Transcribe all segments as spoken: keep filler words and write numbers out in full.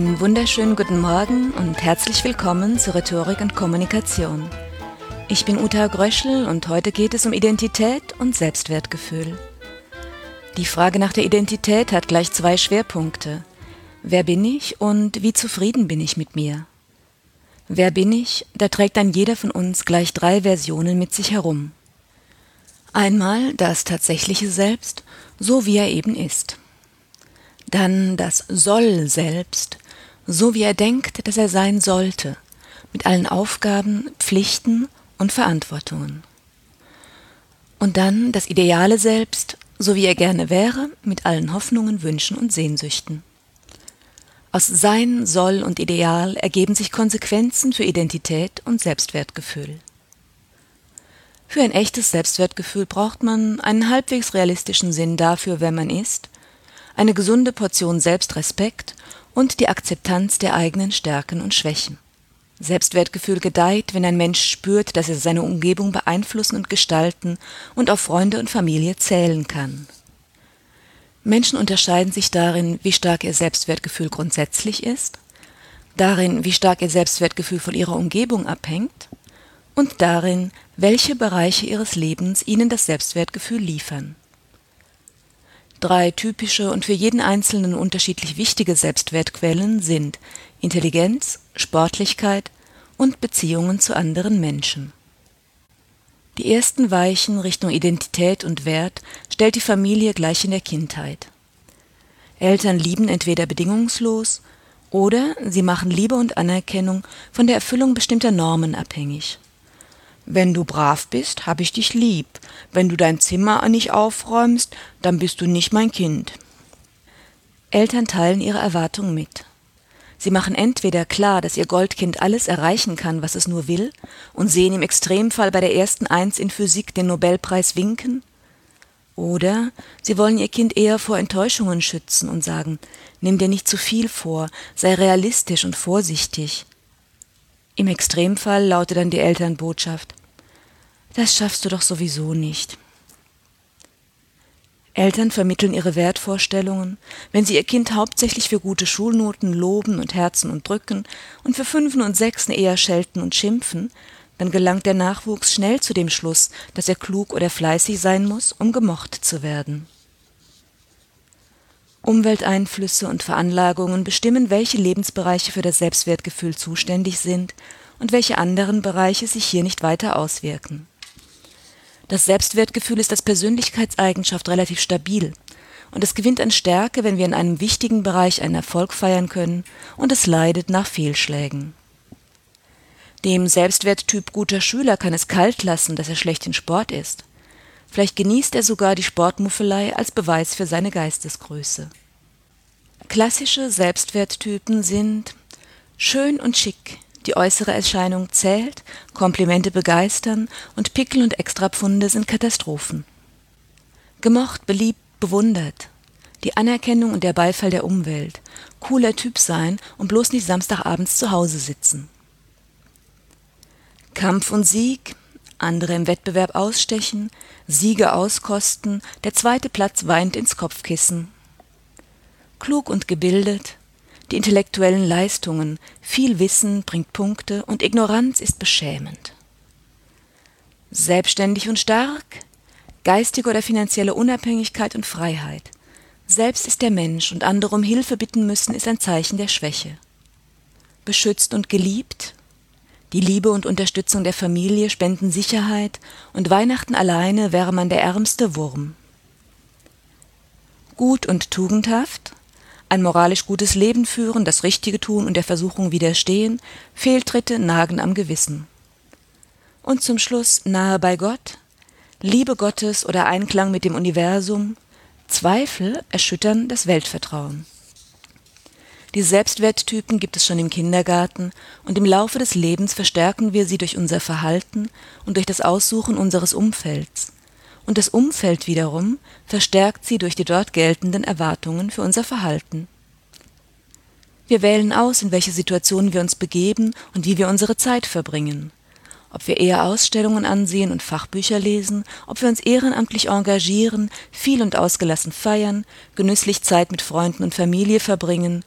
Einen wunderschönen guten Morgen und herzlich willkommen zu Rhetorik und Kommunikation. Ich bin Uta Gröschel und heute geht es um Identität und Selbstwertgefühl. Die Frage nach der Identität hat gleich zwei Schwerpunkte. Wer bin ich und wie zufrieden bin ich mit mir? Wer bin ich? Da trägt dann jeder von uns gleich drei Versionen mit sich herum. Einmal das tatsächliche Selbst, so wie er eben ist. Dann das Soll-Selbst, so wie er denkt, dass er sein sollte, mit allen Aufgaben, Pflichten und Verantwortungen. Und dann das ideale Selbst, so wie er gerne wäre, mit allen Hoffnungen, Wünschen und Sehnsüchten. Aus Sein, Soll und Ideal ergeben sich Konsequenzen für Identität und Selbstwertgefühl. Für ein echtes Selbstwertgefühl braucht man einen halbwegs realistischen Sinn dafür, wer man ist, eine gesunde Portion Selbstrespekt und die Akzeptanz der eigenen Stärken und Schwächen. Selbstwertgefühl gedeiht, wenn ein Mensch spürt, dass er seine Umgebung beeinflussen und gestalten und auf Freunde und Familie zählen kann. Menschen unterscheiden sich darin, wie stark ihr Selbstwertgefühl grundsätzlich ist, darin, wie stark ihr Selbstwertgefühl von ihrer Umgebung abhängt und darin, welche Bereiche ihres Lebens ihnen das Selbstwertgefühl liefern. Drei typische und für jeden Einzelnen unterschiedlich wichtige Selbstwertquellen sind Intelligenz, Sportlichkeit und Beziehungen zu anderen Menschen. Die ersten Weichen Richtung Identität und Wert stellt die Familie gleich in der Kindheit. Eltern lieben entweder bedingungslos oder sie machen Liebe und Anerkennung von der Erfüllung bestimmter Normen abhängig. Wenn du brav bist, hab ich dich lieb. Wenn du dein Zimmer nicht aufräumst, dann bist du nicht mein Kind. Eltern teilen ihre Erwartungen mit. Sie machen entweder klar, dass ihr Goldkind alles erreichen kann, was es nur will, und sehen im Extremfall bei der ersten Eins in Physik den Nobelpreis winken, oder sie wollen ihr Kind eher vor Enttäuschungen schützen und sagen, nimm dir nicht zu viel vor, sei realistisch und vorsichtig. Im Extremfall lautet dann die Elternbotschaft: Das schaffst du doch sowieso nicht. Eltern vermitteln ihre Wertvorstellungen, wenn sie ihr Kind hauptsächlich für gute Schulnoten loben und herzen und drücken und für Fünfen und Sechsen eher schelten und schimpfen, dann gelangt der Nachwuchs schnell zu dem Schluss, dass er klug oder fleißig sein muss, um gemocht zu werden. Umwelteinflüsse und Veranlagungen bestimmen, welche Lebensbereiche für das Selbstwertgefühl zuständig sind und welche anderen Bereiche sich hier nicht weiter auswirken. Das Selbstwertgefühl ist als Persönlichkeitseigenschaft relativ stabil und es gewinnt an Stärke, wenn wir in einem wichtigen Bereich einen Erfolg feiern können, und es leidet nach Fehlschlägen. Dem Selbstwerttyp guter Schüler kann es kalt lassen, dass er schlecht in Sport ist. Vielleicht genießt er sogar die Sportmuffelei als Beweis für seine Geistesgröße. Klassische Selbstwerttypen sind schön und schick, die äußere Erscheinung zählt, Komplimente begeistern und Pickel und Extrapfunde sind Katastrophen. Gemocht, beliebt, bewundert, die Anerkennung und der Beifall der Umwelt, cooler Typ sein und bloß nicht samstagabends zu Hause sitzen. Kampf und Sieg, andere im Wettbewerb ausstechen, Siege auskosten, der zweite Platz weint ins Kopfkissen. Klug und gebildet, die intellektuellen Leistungen, viel Wissen bringt Punkte und Ignoranz ist beschämend. Selbstständig und stark, geistige oder finanzielle Unabhängigkeit und Freiheit. Selbst ist der Mensch und andere um Hilfe bitten müssen, ist ein Zeichen der Schwäche. Beschützt und geliebt, die Liebe und Unterstützung der Familie spenden Sicherheit und Weihnachten alleine wäre man der ärmste Wurm. Gut und tugendhaft, ein moralisch gutes Leben führen, das Richtige tun und der Versuchung widerstehen, Fehltritte nagen am Gewissen. Und zum Schluss nahe bei Gott, Liebe Gottes oder Einklang mit dem Universum, Zweifel erschüttern das Weltvertrauen. Die Selbstwerttypen gibt es schon im Kindergarten und im Laufe des Lebens verstärken wir sie durch unser Verhalten und durch das Aussuchen unseres Umfelds. Und das Umfeld wiederum verstärkt sie durch die dort geltenden Erwartungen für unser Verhalten. Wir wählen aus, in welche Situationen wir uns begeben und wie wir unsere Zeit verbringen. Ob wir eher Ausstellungen ansehen und Fachbücher lesen, ob wir uns ehrenamtlich engagieren, viel und ausgelassen feiern, genüsslich Zeit mit Freunden und Familie verbringen,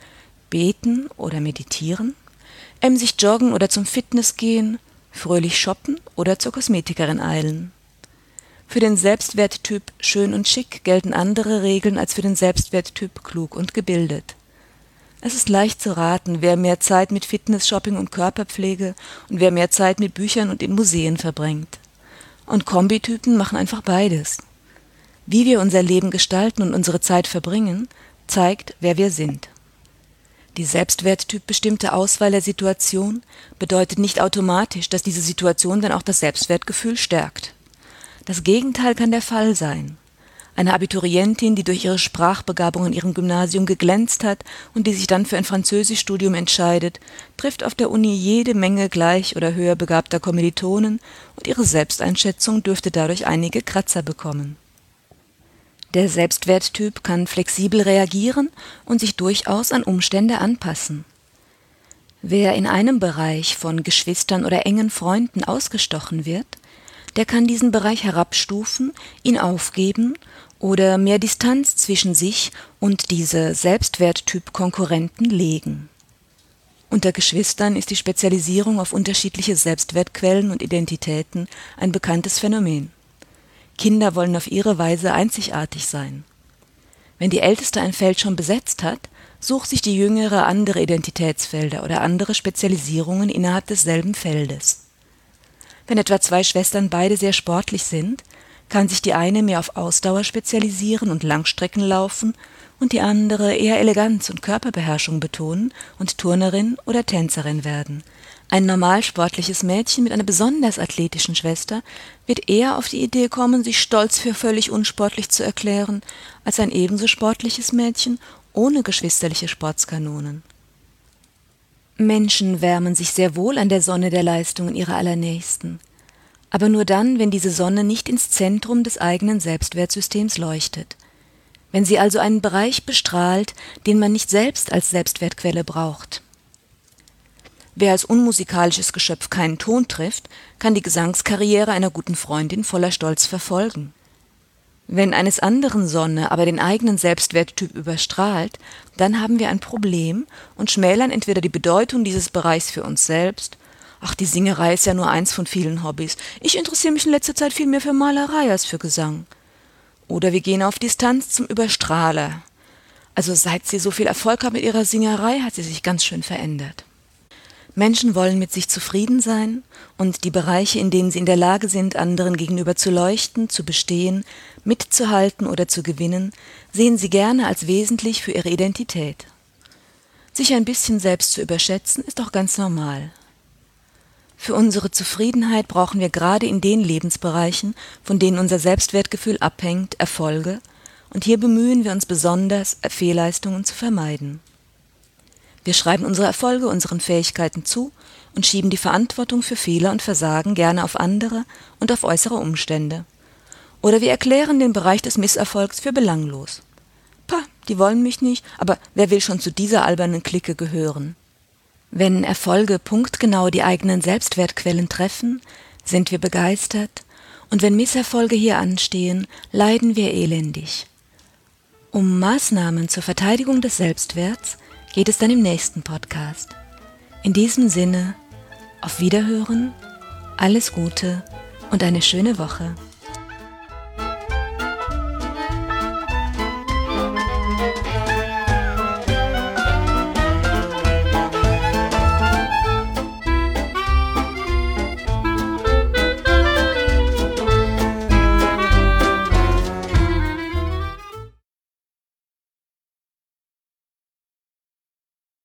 beten oder meditieren, emsig joggen oder zum Fitness gehen, fröhlich shoppen oder zur Kosmetikerin eilen. Für den Selbstwerttyp schön und schick gelten andere Regeln als für den Selbstwerttyp klug und gebildet. Es ist leicht zu raten, wer mehr Zeit mit Fitness, Shopping und Körperpflege und wer mehr Zeit mit Büchern und in Museen verbringt. Und Kombitypen machen einfach beides. Wie wir unser Leben gestalten und unsere Zeit verbringen, zeigt, wer wir sind. Die Selbstwerttyp bestimmte Auswahl der Situation bedeutet nicht automatisch, dass diese Situation dann auch das Selbstwertgefühl stärkt. Das Gegenteil kann der Fall sein. Eine Abiturientin, die durch ihre Sprachbegabung in ihrem Gymnasium geglänzt hat und die sich dann für ein Französischstudium entscheidet, trifft auf der Uni jede Menge gleich oder höher begabter Kommilitonen und ihre Selbsteinschätzung dürfte dadurch einige Kratzer bekommen. Der Selbstwerttyp kann flexibel reagieren und sich durchaus an Umstände anpassen. Wer in einem Bereich von Geschwistern oder engen Freunden ausgestochen wird, der kann diesen Bereich herabstufen, ihn aufgeben oder mehr Distanz zwischen sich und diese Selbstwerttyp-Konkurrenten legen. Unter Geschwistern ist die Spezialisierung auf unterschiedliche Selbstwertquellen und Identitäten ein bekanntes Phänomen. Kinder wollen auf ihre Weise einzigartig sein. Wenn die Älteste ein Feld schon besetzt hat, sucht sich die Jüngere andere Identitätsfelder oder andere Spezialisierungen innerhalb desselben Feldes. Wenn etwa zwei Schwestern beide sehr sportlich sind, kann sich die eine mehr auf Ausdauer spezialisieren und Langstrecken laufen und die andere eher Eleganz und Körperbeherrschung betonen und Turnerin oder Tänzerin werden. Ein normal sportliches Mädchen mit einer besonders athletischen Schwester wird eher auf die Idee kommen, sich stolz für völlig unsportlich zu erklären, als ein ebenso sportliches Mädchen ohne geschwisterliche Sportskanonen. Menschen wärmen sich sehr wohl an der Sonne der Leistungen ihrer Allernächsten, aber nur dann, wenn diese Sonne nicht ins Zentrum des eigenen Selbstwertsystems leuchtet. Wenn sie also einen Bereich bestrahlt, den man nicht selbst als Selbstwertquelle braucht. Wer als unmusikalisches Geschöpf keinen Ton trifft, kann die Gesangskarriere einer guten Freundin voller Stolz verfolgen. Wenn eines anderen Sonne aber den eigenen Selbstwerttyp überstrahlt, dann haben wir ein Problem und schmälern entweder die Bedeutung dieses Bereichs für uns selbst. Ach, die Singerei ist ja nur eins von vielen Hobbys. Ich interessiere mich in letzter Zeit viel mehr für Malerei als für Gesang. Oder wir gehen auf Distanz zum Überstrahler. Also seit sie so viel Erfolg hat mit ihrer Singerei, hat sie sich ganz schön verändert. Menschen wollen mit sich zufrieden sein und die Bereiche, in denen sie in der Lage sind, anderen gegenüber zu leuchten, zu bestehen, mitzuhalten oder zu gewinnen, sehen sie gerne als wesentlich für ihre Identität. Sich ein bisschen selbst zu überschätzen, ist auch ganz normal. Für unsere Zufriedenheit brauchen wir gerade in den Lebensbereichen, von denen unser Selbstwertgefühl abhängt, Erfolge, und hier bemühen wir uns besonders, Fehlleistungen zu vermeiden. Wir schreiben unsere Erfolge unseren Fähigkeiten zu und schieben die Verantwortung für Fehler und Versagen gerne auf andere und auf äußere Umstände. Oder wir erklären den Bereich des Misserfolgs für belanglos. Pah, die wollen mich nicht, aber wer will schon zu dieser albernen Clique gehören? Wenn Erfolge punktgenau die eigenen Selbstwertquellen treffen, sind wir begeistert, und wenn Misserfolge hier anstehen, leiden wir elendig. Um Maßnahmen zur Verteidigung des Selbstwerts geht es dann im nächsten Podcast. In diesem Sinne, auf Wiederhören, alles Gute und eine schöne Woche.